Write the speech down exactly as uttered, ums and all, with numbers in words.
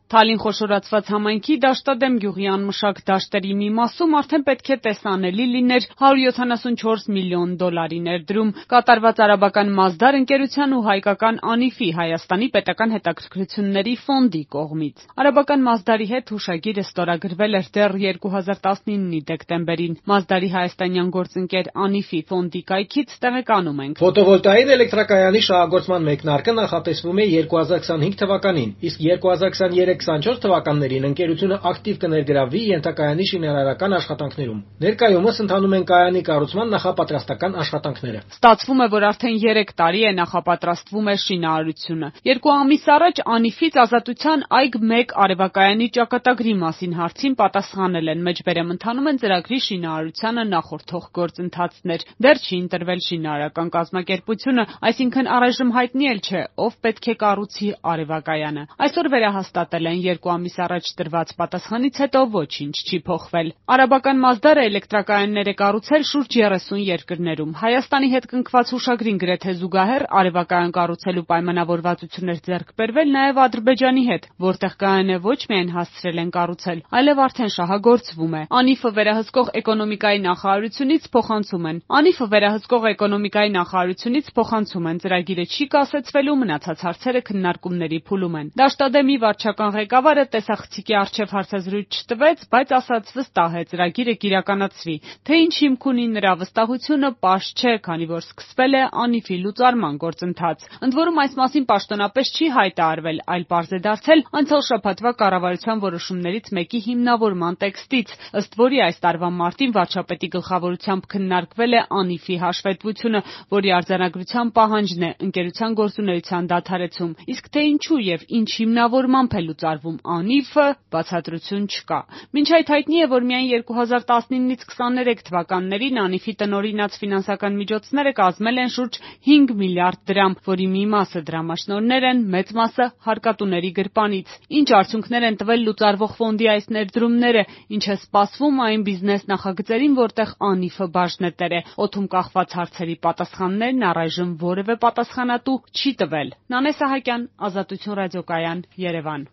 Թալին խոշորացված համայնքի Դաշտադեմ գյուղի անմշակ դաշտերի մի մասում արդեն պետք է տեսանելի լիներ հարյուր յոթանասունչորս միլիոն դոլարի ներդրում։ Կատարված արաբական Մազդար ընկերության ու հայկական Անիֆի Հայաստանի պետական հետաքրքրությունների ֆոնդի կողմից։ Արաբական Մազդարի հետ հուշագիրը ստորագրվել էր դեռ երկու հազար տասնինի դեկտեմբերին։ Մազդարի հայաստանյան գործընկեր Անիֆի ֆոնդի կայքից տեղեկանում ենք. Ֆոտովոլտաիկ էլեկտրակայանի շահագործման մեկնարկը նախատեսվում է երկու հազար քսանհինգ թվականին, իսկ երկու հազար քսաներեք քսանչորս թվականներին ընկերությունը ակտիվ կներգրավվի ենթակայանի շինարարական աշխատանքներում։ Ներկայումս ընթանում են կայանի կառուցման նախապատրաստական աշխատանքները։ Ստացվում է, որ արդեն երեք տարի է նախապատրաստվում է շինարարությունը։ Երկու ամիս առաջ Անիֆից Ազատության այգ մեկ արևակայանի ճակատագրի մասին հարցին պատասխանել են. մեջբերեմ ընթանում են ծրագրի շինարարությանը նախորդող գործընթացներ։ Դեռ չի ընտրվել շինարարական կազմակերպությունը, այսինքն առայժմ հայտնի էլ չէ, ով պետք է կառուցի արևակայանը։ Այսօր վերահաստատել են երկու ամիս առաջ տրված պատասխանից հետո ոչինչ չի փոխվել։ Արաբական Մազդարը էլեկտրակայաններ է կառուցել շուրջ երեսուն երկրներում։ Հայաստանի հետ կնքված հուշագրին գրեթե զուգահեռ արևակայան կառուցելու պայմանավորվածություններ ձեռք բերվել նաև Ադրբեջանի հետ, որտեղ կայանը ոչ միայն հասցրել են կառուցել, այլև արդեն շահագործվում է։ Անիֆը վերահսկող էկոնոմիկայի նախարարությունից փոխանցում են։ Անիֆը վերահսկող էկոնոմիկայի նախարարությունից փոխանցում են. ծրագիրը չի կասեցվելու, մնացած հարցերը քննարկումների փուլում են։ Դաշտադեմի վարչական ղեկավարը տեսախցիկի առջև հարցազրույց չտվեց, բայց ասաց վստահ է ծրագիրը կիրականացվի։ Թե ինչ հիմք ունի նրա վստահությունը, պարզ չէ, քանի որ սկսվել է Անիֆի լուծարման գործընթաց։ Ընդ որում այս մասին պաշտոնապես չի հայտարարվել, այլ պարզ է դարձել անցյալ շաբաթվա կառավարության որոշումներից մեկի հիմնավորման տեքստից, ըստ որի այս տարվա մարտին վարչապետի գլխավորությամբ քննարկվել է Անիֆի հաշվետվությունը, որի արձանագրության պահանջն է ընկերության գործունեության դադարեցում։ Իսկ թե ինչու եւ ինչ հիմնավորմամբ է լուծարվում Անիֆը, բացատրություն չկա։ Մինչ այդ հայտնի է, որ միայն երկու հազար տասնինից քսաներեք թվականներին Անիֆի տնօրինած ֆինանսական միջոցները կազմել են շուրջ հինգ միլիարդ դրամ, որի մի մասը դրամաշնորհներ են, մեծ մասը հարկատուների գրպանից։ Ինչ արդյունքներ են տվել լուծարվող ֆոնդի այս ներդրումները, ինչ է սպասվում այն բիզնես նախագծերին, որտեղ Անիֆը բաժնետեր է։ Օդում կախված հարցերի պատասխաններն առայժմ որևէ պատասխանատու չի տվել։ Նանե Սահակյան, Ազատություն ռադիոկայան, Երևան։